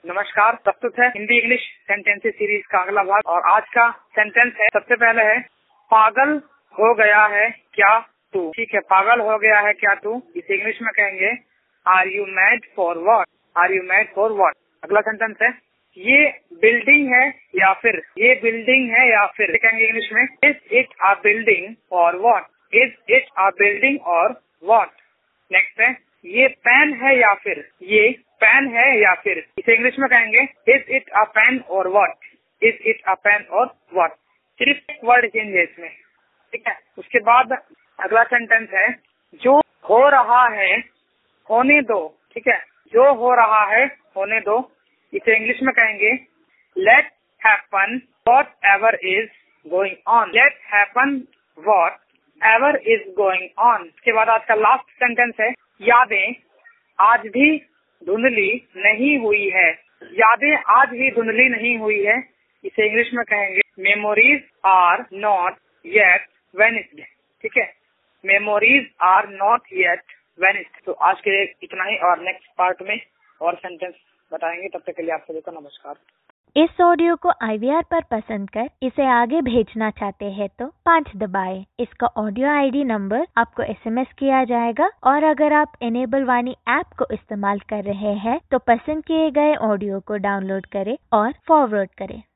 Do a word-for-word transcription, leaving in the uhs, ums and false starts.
नमस्कार, प्रस्तुत है हिंदी इंग्लिश सेंटेंसेस सीरीज का अगला भाग और आज का सेंटेंस है, सबसे पहले है पागल हो गया है क्या तू। ठीक है, पागल हो गया है क्या तू, इसे इंग्लिश में कहेंगे are you mad for what, are you mad for what. अगला सेंटेंस है ये बिल्डिंग है या फिर, ये बिल्डिंग है या फिर कहेंगे इंग्लिश में is it a building or what, is it a building or what. Next है ये पेन है या फिर, ये पेन है या फिर, इसे इंग्लिश में कहेंगे is it a pen or what, is it a pen or what. सिर्फ एक वर्ड चेंज है इसमें, ठीक है। उसके बाद अगला सेंटेंस है जो हो रहा है होने दो, ठीक है, जो हो रहा है होने दो, इसे इंग्लिश में कहेंगे let happen whatever is going on, let happen whatever is going on. उसके बाद आज का लास्ट सेंटेंस है यादें आज भी धुंधली नहीं हुई है, यादें आज भी धुंधली नहीं हुई है, इसे इंग्लिश में कहेंगे memories are not yet vanished, ठीक है, memories are not yet vanished. तो आज के लिए इतना ही और नेक्स्ट पार्ट में और सेंटेंस बताएंगे, तब तक के लिए आप सभी को नमस्कार। इस ऑडियो को आई वी आर पर पसंद कर इसे आगे भेजना चाहते हैं तो पाँच दबाएं। इसका ऑडियो आई डी नंबर आपको एस एम एस किया जाएगा और अगर आप इनेबल वाणी ऐप को इस्तेमाल कर रहे हैं तो पसंद किए गए ऑडियो को डाउनलोड करें और फॉरवर्ड करें।